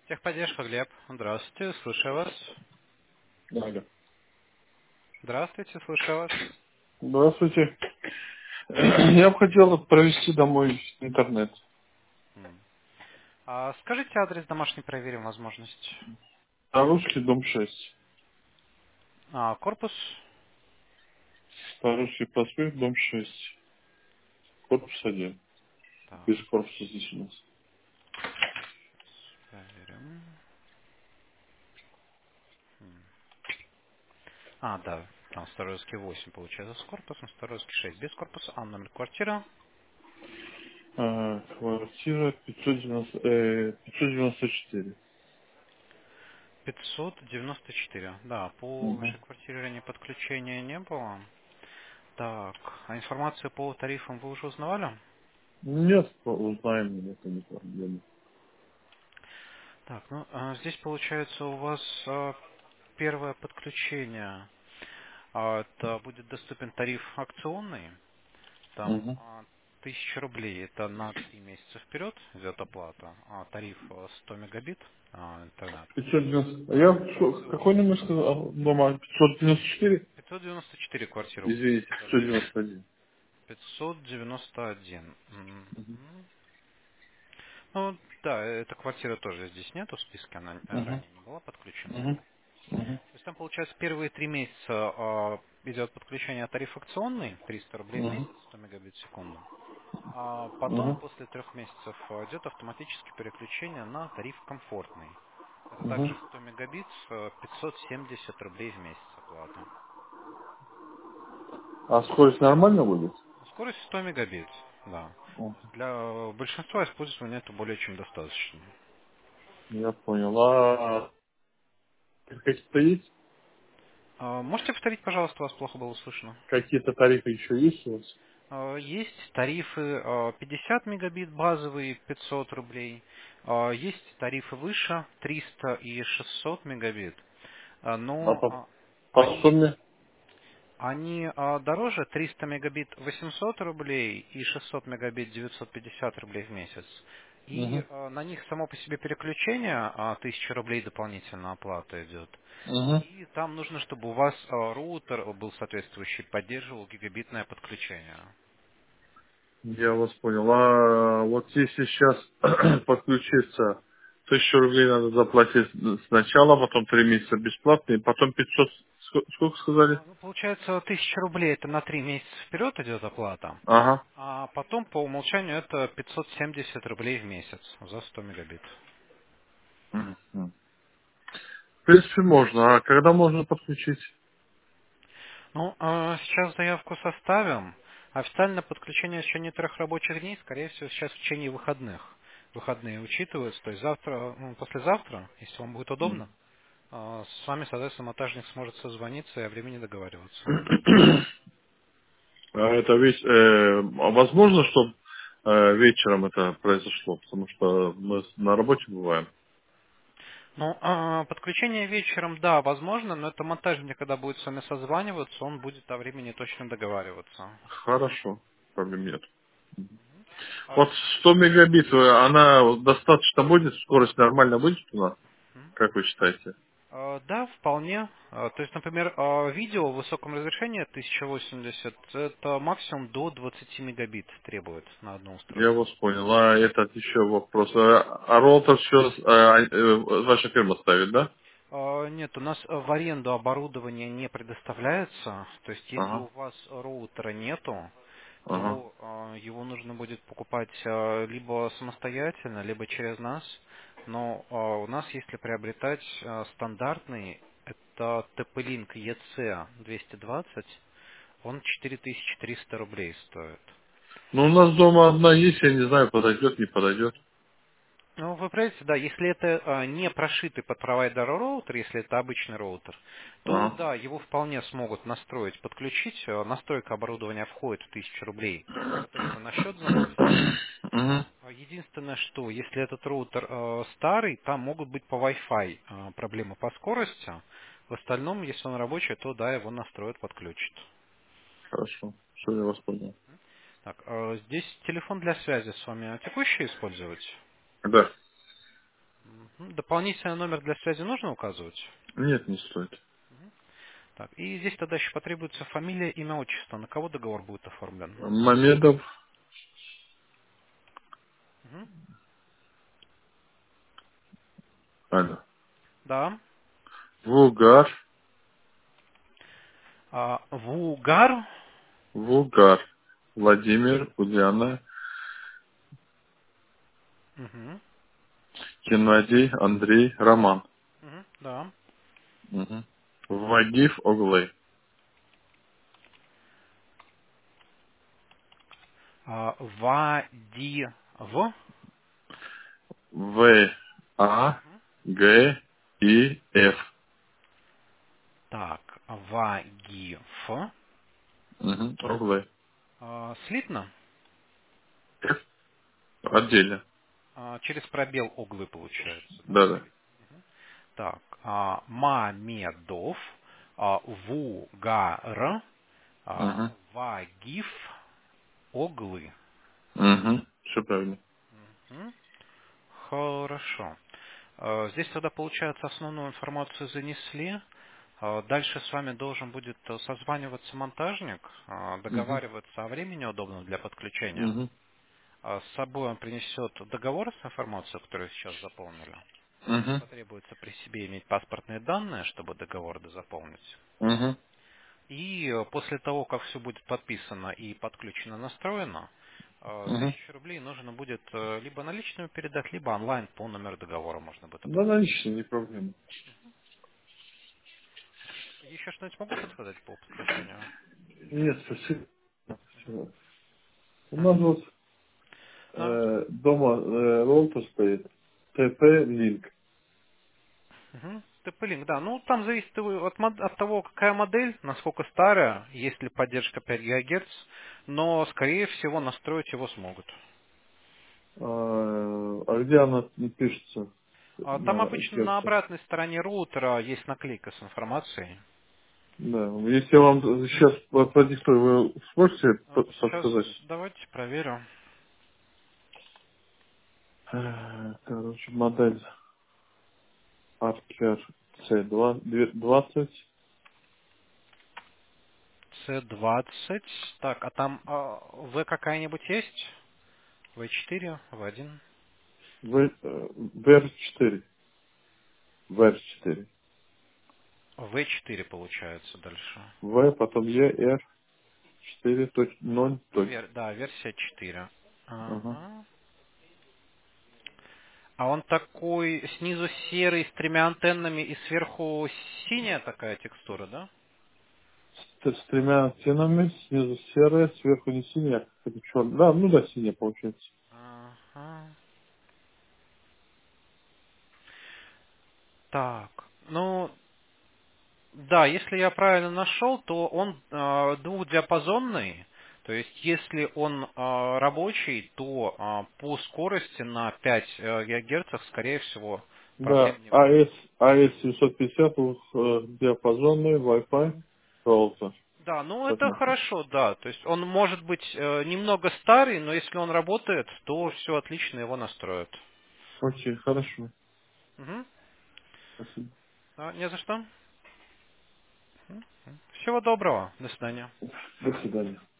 Техподдержка, Глеб. Здравствуйте, слушаю вас. Алло. Здравствуйте, слушаю вас. Здравствуйте. Я бы хотел провести домой интернет. М. Скажите адрес домашней, проверим возможность. Старушки, дом 6. Корпус. Старушки проспект, дом 6. Корпус 1. Так, Без корпуса здесь у нас. проверим. М. Да, там Старорусский 8 получается с корпусом, Старорусский 6 без корпуса. Номер квартиры. Квартира 594. 594. Да, по Угу. вашей квартире ранее подключения не было. Так, информацию по тарифам вы уже узнавали? Нет, узнаем, это не проблема. Так, здесь получается у вас первое подключение. Это будет доступен тариф акционный. Там Угу. 1000 рублей. Это на 3 месяца вперед идет оплата. Тариф 100 мегабит интернет. 590. Какой Акционный. номер сказал? Дома 594? 594 квартира у вас Извините, забита. 591. 591. Ну, да, эта квартира тоже здесь нету в списке, она Угу. ранее не была подключена. Угу. Угу. То есть там, получается, первые 3 месяца идет подключение тариф акционный, 300 рублей в Угу. месяц, 100 мегабит в секунду. Потом, Угу. после 3 месяцев, идет автоматически переключение на тариф комфортный. Это Угу. также 100 мегабит, 570 рублей в месяц оплата. А скорость нормально будет? Скорость 100 мегабит, да. О, Для большинства использования это более чем достаточно. я понял. А какие-то есть? Можете повторить, пожалуйста, вас плохо было слышно? Какие-то тарифы еще есть у вас? Есть тарифы 50 мегабит базовые, 500 рублей. Есть тарифы выше, 300 и 600 мегабит. А Но по они сумме? Они дороже, 300 мегабит 800 рублей и 600 мегабит 950 рублей в месяц. И Угу. на них само по себе переключение 1000 рублей дополнительная оплата идет. Угу. И там нужно, чтобы у вас роутер был соответствующий, поддерживал гигабитное подключение. Я вас понял. А вот если сейчас подключиться, 1000 рублей надо заплатить сначала, потом 3 месяца бесплатно, и потом 500, сколько сказали? Получается, 1000 рублей это на 3 месяца вперед идет оплата. Ага. А потом по умолчанию это 570 рублей в месяц за 100 мегабит. Мгм. В принципе, можно. А когда можно подключить? Сейчас заявку составим. Официальное подключение еще не 3 рабочих дней, скорее всего, сейчас в течение выходных. Выходные учитываются, то есть завтра, послезавтра, если вам будет удобно, с вами, соответственно, монтажник сможет созвониться и о времени договариваться. А это ведь возможно, чтобы вечером это произошло, потому что мы на работе бываем. Подключение вечером, да, возможно, но это монтажник, когда будет с вами созваниваться, он будет о времени точно договариваться. Хорошо, проблем нет. А, Вот 100 мегабит, она достаточно будет, скорость нормально будет у нас, как вы считаете? Да, вполне. То есть, например, видео в высоком разрешении 1080 это максимум до 20 мегабит требует на одно Я устройство. вас понял. А этот еще вопрос. А роутер все ваша фирма ставит, да? Нет, у нас в аренду оборудование не предоставляется. То есть, если у Ага, вас роутера нету, ага. то его нужно будет покупать либо самостоятельно, либо через нас. Но у нас, если приобретать стандартный, это TP-Link EC220, он 4300 рублей стоит. Ну, у нас дома одна есть, я не знаю, подойдет, не подойдет. Ну, вы понимаете, да, если это не прошитый под провайдера роутер, если это обычный роутер, то Ага. да, его вполне смогут настроить, подключить. Настройка оборудования входит в 1000 рублей, соответственно, на счет заносится. Мгм. Единственное, что если этот роутер старый, там могут быть по Wi-Fi проблемы по скорости. В остальном, если он рабочий, то да, его настроят, подключат. Хорошо, все, я вас понял. Так, здесь телефон для связи с вами текущий использовать? Да. Дополнительный номер для связи нужно указывать? Нет, не стоит. Так, и здесь тогда еще потребуется фамилия, имя, отчество. На кого договор будет оформлен? Мамедов, Мгм. алло. Да. Вугар, Вугар. Вугар. Владимир, Ульяна, Мгм. Геннадий, Андрей, Роман. Мгм. Да. Мгм. Вагиф Оглы. Вадив. В, А, Г, И, Ф. Так, Вагиф. Мгм. Оглы. Слитно? Ф. Отдельно. Через пробел углы получается, да? Да-да. Так, Мамедов, Вугар, Угу. Вагиф, Оглы. Угу. Все правильно. М, Хорошо. Здесь тогда, получается, основную информацию занесли. Дальше с вами должен будет созваниваться монтажник, Угу. договариваться о времени удобном для подключения. Угу. С собой он принесет договор с информацией, которую сейчас заполнили. Угу. Потребуется при себе иметь паспортные данные, чтобы договор заполнить. Угу. И после того, как все будет подписано и подключено, настроено, Угу. 1000 рублей нужно будет либо наличными передать, либо онлайн по номеру договора можно будет Да, оплатить. наличные, не проблема. Еще что-нибудь могу подсказать по подключению? Нет, спасибо. Всё. У нас Мгм. вот Да. дома роутер стоит. ТП Линк. Мгм. TP-Link, да. Ну, там зависит от того, какая модель, насколько старая, есть ли поддержка 5 ГГц, но, скорее всего, настроить его смогут. А где она пишется Там на обычно на герцах? обратной стороне роутера есть наклейка с информацией. Да. Если я вам сейчас продиктую, вы сможете Сейчас подсказать? давайте проверю. Короче, модель Archer C2 20. C20. Так, а там V какая-нибудь есть? V4, V1? VR4. VR4. V4 получается дальше. В, потом ER 4.0. Да, версия 4. Ага. Ага. А он такой снизу серый с тремя антеннами и сверху синяя такая текстура, да? С тремя стенами, снизу серая, сверху не синяя, это черная. Да, ну да, синяя получается. Ага. Так, ну, да, если я правильно нашел, то он двухдиапазонный. То есть, если он рабочий, то по скорости на 5 ГГц, скорее всего, Да, проблем не будет. AS 750 диапазонный Wi-Fi роутер. Да, ну Вот это на- хорошо, да. То есть он может быть немного старый, но если он работает, то все отлично его настроят. Окей, хорошо. Мгм. Спасибо. Не за что. Всего доброго. До свидания. До свидания.